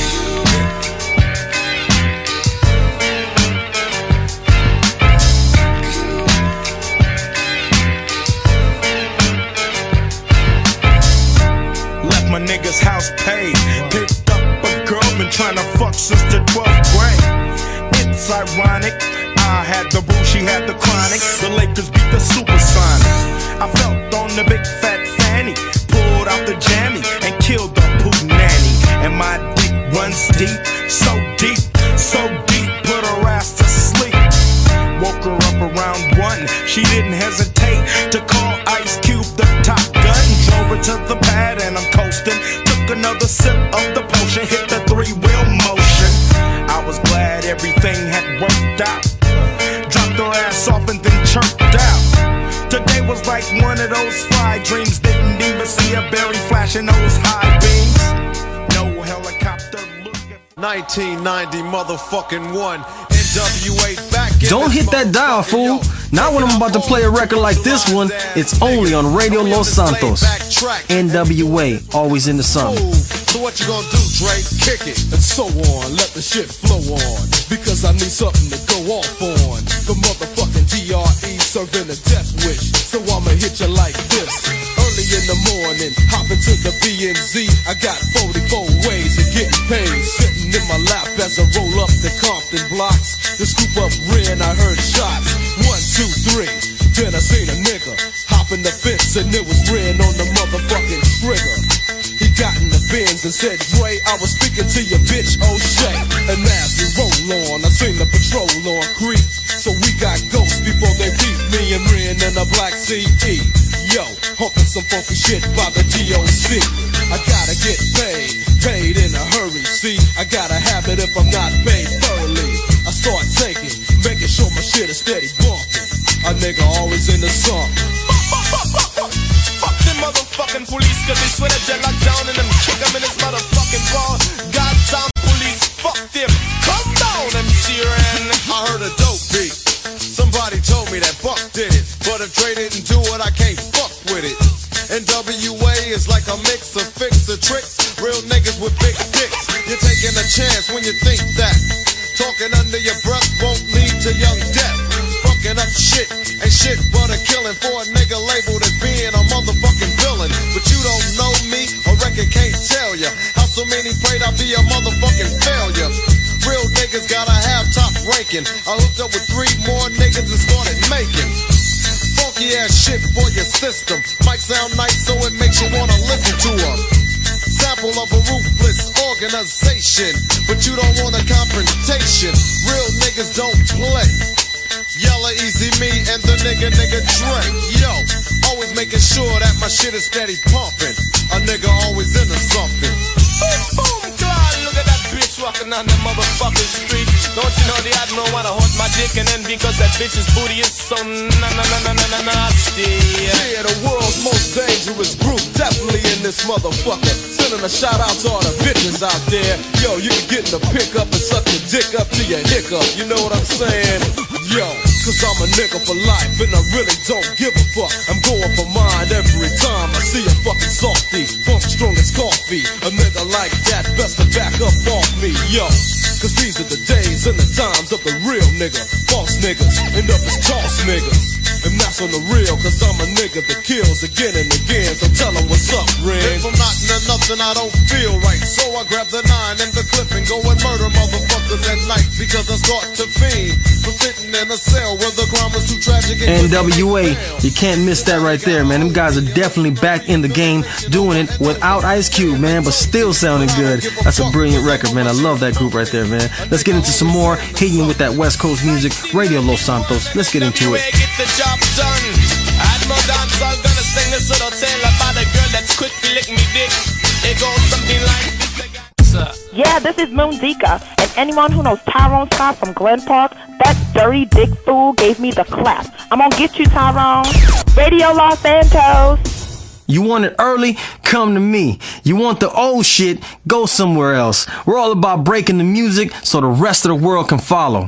Left my nigga's house paid. Picked up a girl, been trying to fuck since the 12th grade. It's ironic, I had the boo, she had the chronic. The Lakers beat the Supersonics. I felt on the big fat fanny, pulled out the jammy and killed the poo nanny. And my dick runs deep, so deep, so deep, put her ass to sleep. Woke her up around 1, she didn't hesitate to call Ice Cube the Top Gun. Drove her to the pad and I'm coasting. Took another sip of the potion, hit the 3-wheel motion. I was glad everything had worked out. Dropped her ass off and then chirped out. Today was like one of those fly dreams. Didn't even see a berry flashing those high beams. No helicopter looking. 1990 motherfucking 1. NWA back in. Don't hit that dial, fool. Not when I'm about to play a record like this one. It's only on Radio Los Santos. NWA, always in the sun. So what you gonna do, Dre? Kick it and so on. Let the shit flow on, because I need something to go off on. The motherfucking DRE serving a death wish, so I'ma hit you like this. Early in the morning, hop into the BNZ. I got 44 ways of getting paid. Sitting in my lap as I roll up the Compton blocks. To scoop up Ren, I heard shots. 1, 2, 3. Then I seen a nigga hop in the fence, and it was Ren on the motherfucking trigger. He got in the Benz and said, Dre, I was speaking to your bitch, O'Shea. And as we roll on, I seen the patrol on creep. So we got ghosts before they beat me and Ren in a black CE. Yo, humping some funky shit by the DOC. I gotta get paid in a hurry. See, I gotta have it if I'm not paid thoroughly. I start taking, making sure my shit is steady bumping. A nigga always in the song. Fuck them motherfucking police, cause they swear that you're locked down and them kick them in his motherfucking ball. Goddamn police, fuck them. Come down, MC Ren. I heard a dope beat. Somebody told me that Buck did it, but if Dre didn't do it, I can't fuck with it. NWA is like a mix of fixer tricks, real niggas with big dicks. You're taking a chance when you think that talking under your breath won't lead to young death. Fucking up shit ain't shit but a killing for a nigga labeled as being a motherfucking villain. But you don't know me, or record can't tell ya how so many prayed I'd be a motherfucking failure. Real niggas gotta have top ranking. I hooked up with 3 more niggas and started making funky ass shit for your system. Might sound nice so it makes you wanna listen to 'em. Sample of a ruthless organization, but you don't want a confrontation. Real niggas don't play. Yella, Easy Me, and the nigga Dre. Yo, always making sure that my shit is steady pumping. A nigga always into something. Boom, God, look at that bitch walking on the motherfucking street. Don't you know the I don't wanna hold my dick and then because that bitch's booty is so nasty. Yeah, the world's most dangerous group, definitely in this motherfucker. Sending a shout out to all the bitches out there. Yo, you can get in the pickup and suck your dick up to your hiccup. You know what I'm saying? Yo, cause I'm a nigga for life and I really don't give a fuck. I'm going for mine every time I see a fucking softy. Funk strong as coffee. A nigga like that best to back up off me. Yo, cause these are the days and the times of the real nigga. False niggas end up as toss niggas. And that's on the real, cause I'm a nigga that kills again and again. So tell them what's up, Ren. If I'm not into nothing, I don't feel right. So I grab the 9 and the clip and go and murder motherfuckers at night. Because I start to fiend from sitting in a cell where the crime was too tragic. NWA, you can't miss that right there, man. Them guys are definitely back in the game, doing it without Ice Cube, man, but still sounding good. That's a brilliant record, man. I love that group right there, man. Let's get into some more, hitting you with that West Coast music. Radio Los Santos. Let's get into it. Done. At my dance, I'm gonna sing this little tale about a girl that's quick to lick me dick. It goes something like this. Yeah, this is Moon Zika, and anyone who knows Tyrone Scott from Glen Park, that dirty dick fool gave me the clap. I'm gonna get you, Tyrone. Radio Los Santos. You want it early? Come to me. You want the old shit? Go somewhere else. We're all about breaking the music so the rest of the world can follow.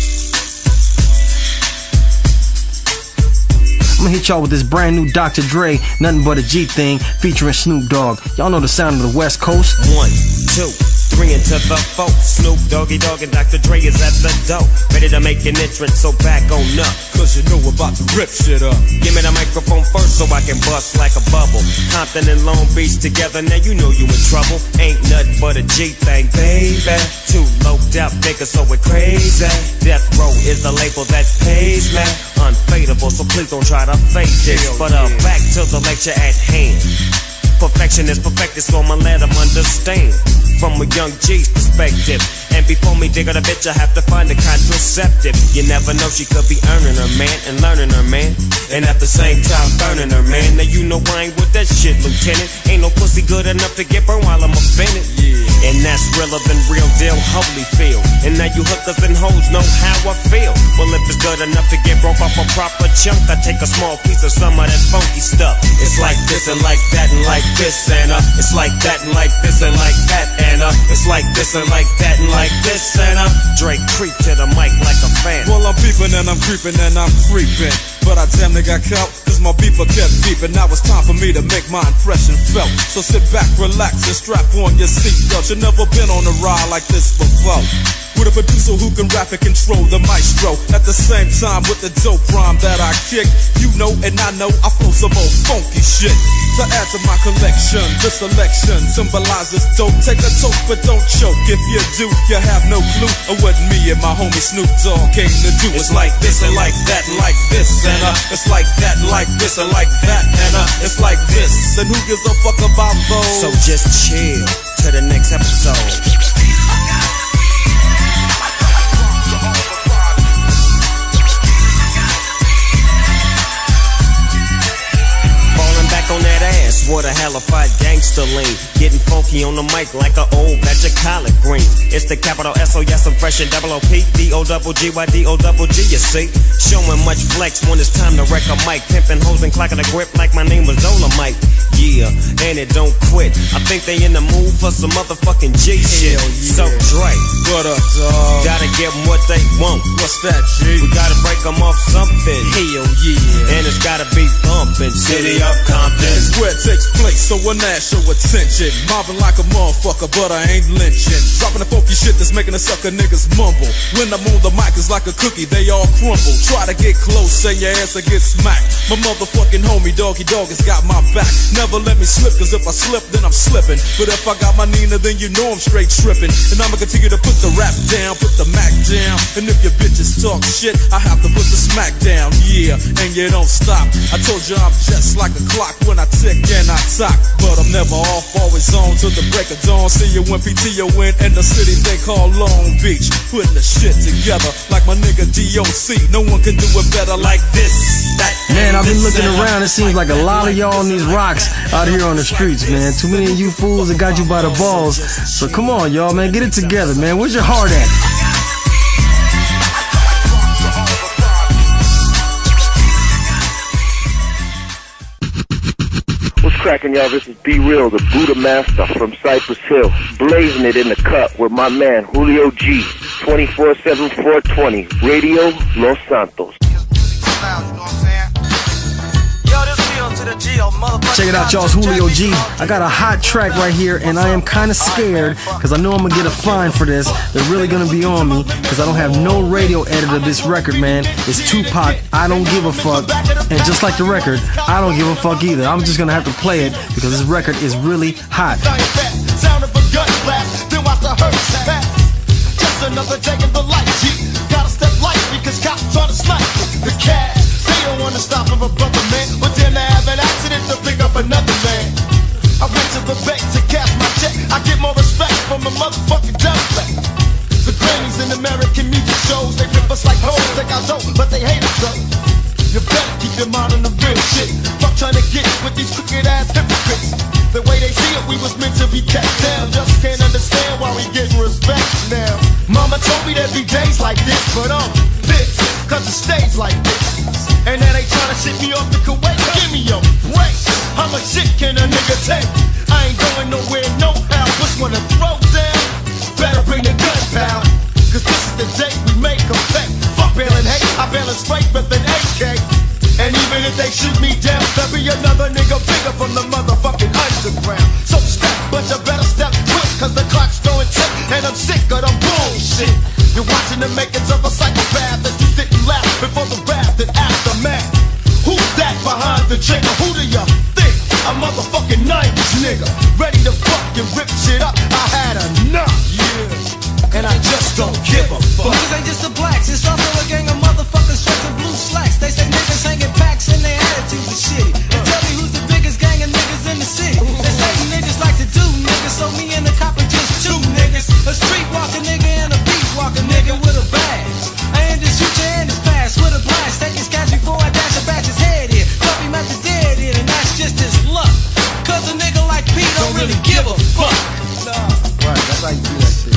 I'm gonna hit y'all with this brand new Dr. Dre, Nothing But a G Thing, featuring Snoop Dogg. Y'all know the sound of the West Coast. 1, 2, 3 into the 4. Snoop Doggy Dogg and Dr. Dre is at the door, ready to make an entrance, so back on up. Cause you know we're about to rip shit up. Give me the microphone first so I can bust like a bubble. Compton and Long Beach together, now you know you in trouble. Ain't nothing but a G thing, baby. Too loped out niggas, so we're crazy. Death Row is the label that pays me. Unfadable, so please don't try to fake this. But back to the lecture at hand. Perfection is perfected, so I'ma let them understand. From a young G's perspective. And before me dig her the bitch, I have to find a contraceptive. You never know, she could be earning her man and learning her man, and at the same time burning her man. Now you know I ain't with that shit, Lieutenant. Ain't no pussy good enough to get burned while I'm offended. And that's realer than real deal Holyfield. And now you hookers and hoes know how I feel. Well, if it's good enough to get broke off a proper chunk, I take a small piece of some of that funky stuff. It's like this and like that and like this and it's like that and like this and like that and it's like this and like that and like this and Drake creep to the mic like a fan. Well, I'm peeping and I'm creeping and I'm creeping, but I damn near got caught, cause my beeper kept beeping. Now it's time for me to make my impression felt. So sit back, relax, and strap on your seatbelt. You've never been on a ride like this before, with a producer who can rap and control the maestro. At the same time with the dope rhyme that I kick, you know and I know I flow some old funky shit. To add to my collection, this selection symbolizes dope. Take a toke but don't choke. If you do, you have no clue of what me and my homie Snoop Dogg came to do. It's like this and like that and like this and it's like that and like this and like that and it's like this. And who gives a fuck about those? So just chill to the next episode. On that ass, what a halified gangster lean. Getting funky on the mic like an old batch of collard greens. It's the capital S-O-S, I'm fresh and double O-P, D-O-double-G-Y-D-O-double-G, you see. Showing much flex when it's time to wreck a mic. Pimping hoes and clocking a grip like my name was Dolomite. Yeah, and it don't quit. I think they in the mood for some motherfucking G shit. So Dre, what up, dog? Gotta give them what they want. What's that, G? We gotta break them off something. Hell yeah. And it's gotta be bumpin'. City of Compton. It's where it takes place, so when that show attention. Mobbing like a motherfucker, but I ain't lynching. Dropping the funky shit that's making the sucker niggas mumble. When I'm on the mic, it's like a cookie, they all crumble. Try to get close, and your ass will get smacked. My motherfucking homie, Doggy Dogg, has got my back. Never let me slip, cause if I slip, then I'm slipping. But if I got my Nina, then you know I'm straight tripping. And I'ma continue to put the rap down, put the Mac down. And if your bitches talk shit, I have to put the smack down. Yeah, and you don't stop. I told you I'm just like a clock when I tick and I talk. But I'm never off, always on till the break of dawn. See you when PTO in the city they call Long Beach. Putting the shit together like my nigga DOC. No one can do it better like this. Man, I've been looking around. It seems like a lot of y'all on these rocks out here on the streets, man. Too many of you fools that got you by the balls. So come on, y'all, man. Get it together, man. Where's your heart at? What's cracking, y'all? This is Be Real, the Buddha Master from Cypress Hill. Blazing it in the cut with my man, Julio G. 24/7, 420. Radio Los Santos. Check it out, y'all. It's Julio G. I got a hot track right here, and I am kind of scared because I know I'm gonna get a fine for this. They're really gonna be on me because I don't have no radio edit of this record, man. It's Tupac. I don't give a fuck. And just like the record, I don't give a fuck either. I'm just gonna have to play it because this record is really hot. Sound of a gun blast, then watch the hearse pass. Just another day in the light, G. Gotta step light because cops try to snipe the cash. They don't wanna stop of a brother, man, but then they have an accident to pick up another man. I went to the bank to cash my check. I get more respect from a motherfucking Democrat. The Grammys in American music shows, they rip us like hoes, take our dough, but they hate us though. You better keep your mind on the real shit. Fuck trying to get with these crooked ass hypocrites. The way they see it, we was meant to be kept down. Just can't understand why we getting respect now. Mama told me there'd be days like this, but I'm pissed, cause it stays like this. And then they tryna ship me off to Kuwait. Give me a break. How much shit can a nigga take? I ain't going nowhere, no how. Which one to throw down? Better bring the gun, pal. Cause this is the day we make a bet. Fuck bailing hate, I bail it straight with an AK. And even if they shoot me down, there'll be another nigga bigger from the motherfucking underground. So step, but you better step quick, cause the clock's going tick, and I'm sick of the bullshit. You're watching the makings of a psychopath as you sit and laugh before the wrath and aftermath. Who's that behind the trigger? Who do you think? A motherfucking 90s nigga, ready to fucking rip shit up. I had enough, yeah, and I just don't give a fuck. Niggas ain't just the blacks, it's also a gang of motherfuckers dressed in blue slacks. They say niggas hanging packs and their attitudes are shitty. And tell me who's the biggest gang of niggas in the city. They say niggas like to do niggas, so me and the cop are just two niggas. A streetwalker nigga and a beat walker nigga with a badge. And just shoot your hand is fast with a blast. Take his cash before I dash a batch his head in. Drop him at the dead end, and that's just his luck. Cause a nigga like Pete don't really give a fuck. Right, that's how you do that shit.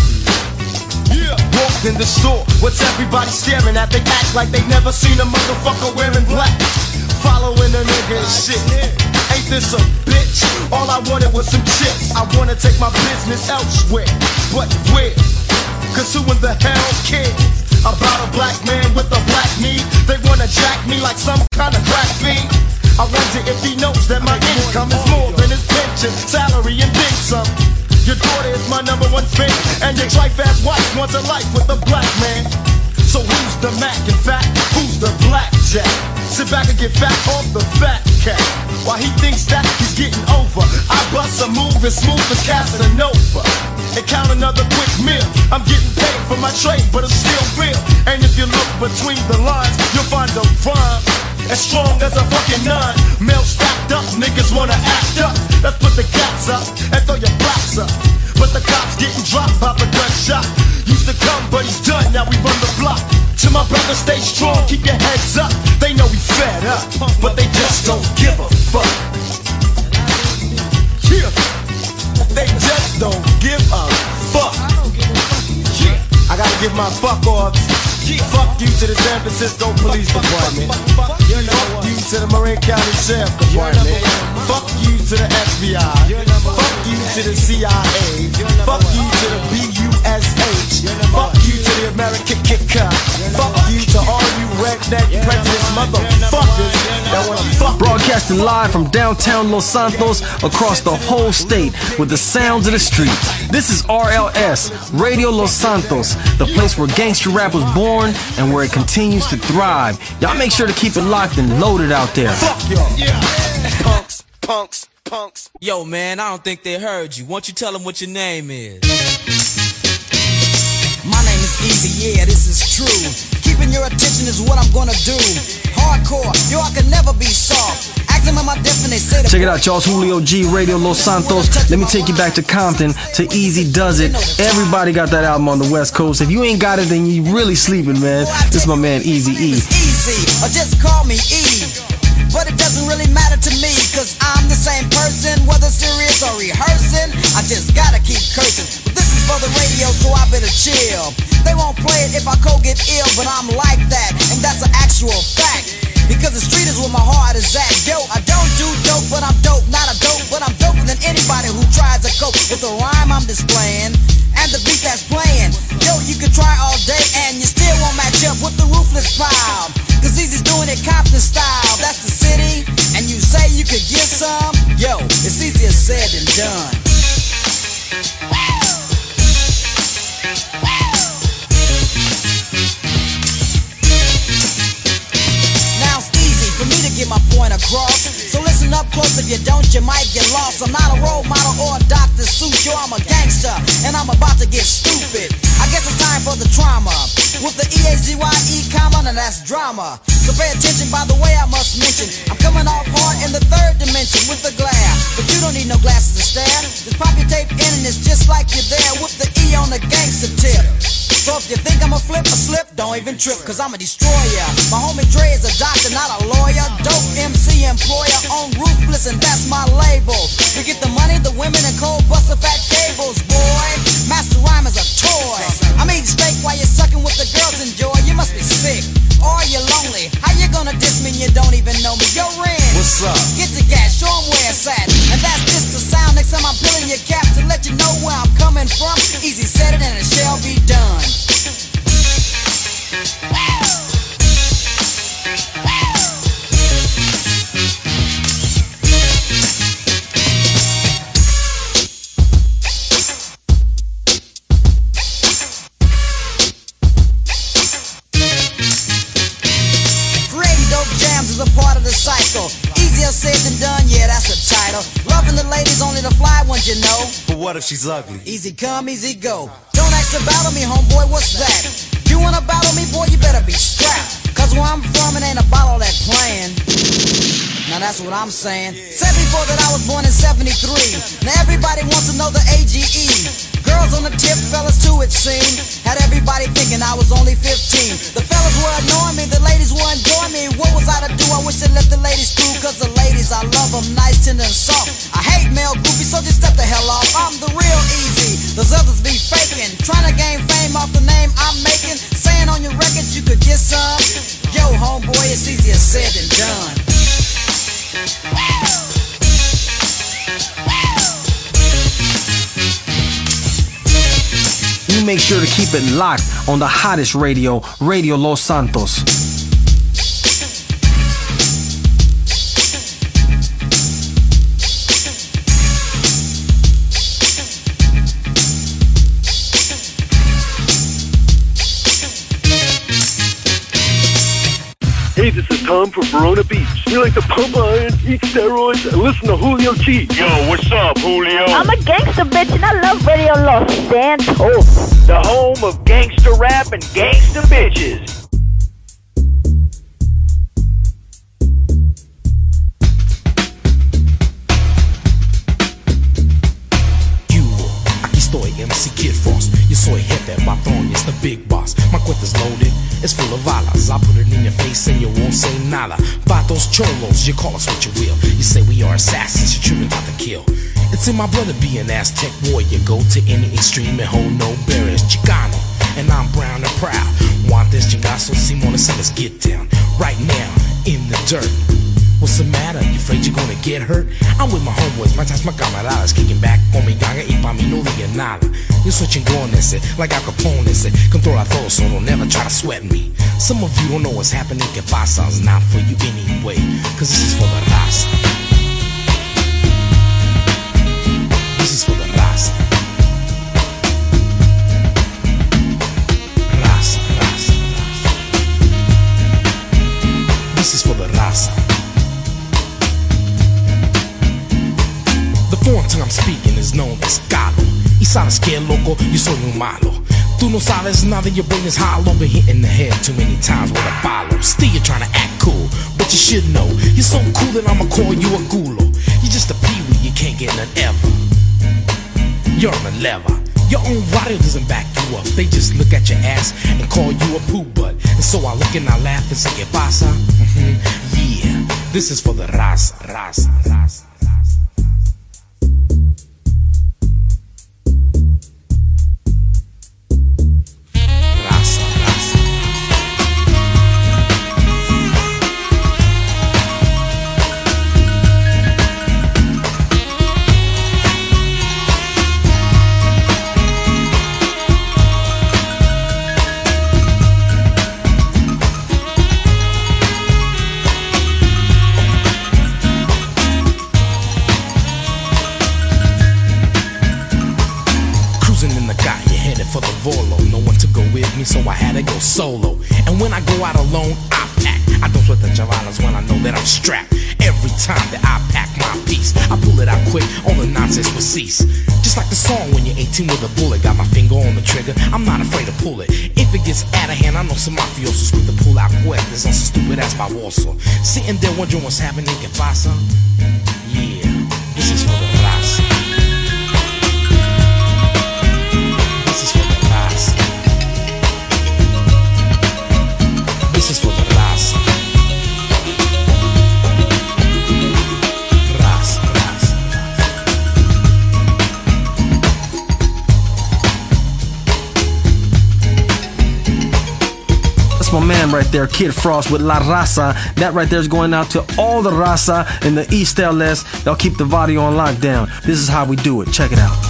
Yeah, walked in the store, what's everybody staring at? They act like they never seen a motherfucker wearing black. Following a nigga and shit. Ain't this a bitch? All I wanted was some chips. I wanna take my business elsewhere, but where? Cause who in the hell cares about a black man with a black need? They wanna jack me like some kind of crack fiend. I wonder if he knows that my income is more than his pension, salary, and then some. Your daughter is my number one fan, and your trife-ass wife wants a life with a black man. So who's the Mac in fact? Who's the blackjack? Sit back and get fat off the fat cat. While he thinks that he's getting over, I bust a move as smooth as Casanova and count another quick meal. I'm getting paid for my trade, but it's still real. And if you look between the lines, you'll find a rhyme as strong as a fucking nine. Mail stacked up, niggas wanna act up. Let's put the cats up and throw your blocks up. But the cops getting dropped by the gunshot. Used to come, but he's done, now we run the block. To my brother, stay strong, keep your heads up. They know we fed up, but they just don't give a fuck. Yeah, they just don't give a fuck. Yeah, I gotta give my fuck offs. Fuck you to the San Francisco Police Department. Fuck you to the Marin County Sheriff Department. Fuck you to the FBI. Fuck you to the CIA. Fuck you to the BUSH. Fuck you to the American Kicker. Fuck you to all you redneck prejudice motherfuckers that wanna fuck. Broadcasting live from downtown Los Santos across the whole state with the sounds of the street. This is RLS, Radio Los Santos, the place where gangster rap was born and where it continues to thrive. Y'all make sure to keep it locked and loaded out there. Fuck y'all. Yeah. Punks, punks, punks. Yo, man, I don't think they heard you. Won't you tell them what your name is? My name is Easy, yeah, this is true. Keeping your attention is what I'm gonna do. Hardcore, yo, I can never be soft. Check it out, y'all. It's Julio G, Radio Los Santos. Let me take you back to Compton, to Easy Does It. Everybody got that album on the West Coast. If you ain't got it, then you really sleeping, man. This is my man, Easy E. Easy, or just call me E. But it doesn't really matter to me, cause I'm the same person, whether serious or rehearsing. I just gotta keep cursing. But this is for the radio, so I better chill. They won't play it if I co get ill, but I'm like that, and that's an actual fact. because the street is where my heart is at. Yo, I don't do dope, but I'm dope. Not a dope, but I'm doper than anybody who tries to cope with the rhyme I'm displaying and the beat that's playing. Yo, you can try all day and you still won't match up with the ruthless pile. Cause Easy's doing it Compton style. That's the city, and you say you could get some. Yo, it's easier said than done. Now it's easy for me to get my point across. So listen up close, if you don't, you might get lost. I'm not a role model or a Dr. Seuss. Yo, I'm a gangster, and I'm about to get stupid. I guess it's time for the trauma. With the E-A-Z-Y-E comma, now that's drama. So pay attention, by the way I must mention, I'm coming off hard in the third dimension with the glare. But you don't need no glasses to stare. Just pop your tape in and it's just like you're there with the E on the gangster tip. So if you think I'm a slip, don't even trip, cause I'm a destroyer. My homie Dre is a doctor, not a lawyer. Dope MC employer on Ruthless, and that's my label. We get the money, the women, and cold buster fat cables, boy. Master Rhyme is a toy. I'm eating steak while you're sucking with the girls enjoy. You must be sick, or you're lonely. How you gonna diss me and you don't even know me? Yo, Ren, what's up? Get your gas, show 'em where it's at. And that's just the sound. Next time I'm pulling your cap to let you know where I'm coming from. Easy said it and it shall be done. Is a part of the cycle. Easier said than done, yeah, that's a title. Loving the ladies, only the fly ones, you know. But what if she's ugly? Easy come, easy go. Don't ask to battle me, homeboy, what's that? You wanna battle me, boy, you better be strapped. Cause where I'm from, it ain't a bottle that playing. Now that's what I'm saying. Said before that I was born in 73. Now everybody wants to know the AGE. Girls on the tip, fellas too it seemed. Had everybody thinking I was only 15. The fellas were annoying me, the ladies were enjoying me. What was I to do? I wish I let the ladies through. Cause the ladies, I love them nice, tender and soft. I hate male groupies, so just step the hell off. I'm the real Easy, those others be faking. Trying to gain fame off the name I'm making. Saying on your records you could get some. Yo, homeboy, it's easier said than done. You make sure to keep it locked on the hottest radio, Radio Los Santos. Hey, this is Tom from Verona Beach. We like to pump iron, eat steroids, and listen to Julio G. Yo, what's up, Julio? I'm a gangster bitch and I love Radio Los Santos, the home of gangster rap and gangster bitches. MC Kid Frost, yo soy jefe, patrón, it's the big boss. My cuenta's loaded, it's full of balas. I put it in your face and you won't say nada. Vatos, cholos, you call us what you will. You say we are assassins, you're tripping out to kill. It's in my blood to be an Aztec warrior. Go to any extreme and hold no barriers. Chicano, and I'm brown and proud. Want this chingazo, Simona, so let's get down. Right now, in the dirt. What's the matter? You afraid you're gonna get hurt? I'm with my homeboys, matas my camaradas, kicking back con mi ganga y pa' mí no diga nada. Yo soy chingón ese, like Al Capone ese, controla todo, so don't never try to sweat me. Some of you don't know what's happening, que pasa, it's not for you anyway, cause this is for the raza. This is for the raza. Raza, raza, raza. This is for the raza. The foreign tongue I'm speaking is known as Galo. Y sabes que loco, yo soy un malo. Tú no sabes nada, your brain is hollow. Been hit in the head too many times with a follow. Still you're trying to act cool, but you should know you're so cool that I'ma call you a gulo. You're just a peewee, you can't get none ever. You're a lever. Your own radio doesn't back you up. They just look at your ass and call you a poo butt. And so I look and I laugh and say, ¿Qué pasa? Yeah, this is for the raza, raza, raza. Volo. No one to go with me, so I had to go solo. And when I go out alone, I pack. I don't sweat the javalas when I know that I'm strapped. Every time that I pack my piece, I pull it out quick, all the nonsense will cease. Just like the song when you're 18 with a bullet, got my finger on the trigger, I'm not afraid to pull it. If it gets out of hand, I know some mafiosos quick to pull out weapons on some stupid ass my warsaw. Sitting there wondering what's happening, que pasa? Yeah, this is for the raza. This is for the raza. This is for the raza. That's my man right there, Kid Frost with La Raza. That right there is going out to all the Raza in the East LS. Y'all keep the body on lockdown. This is how we do it. Check it out.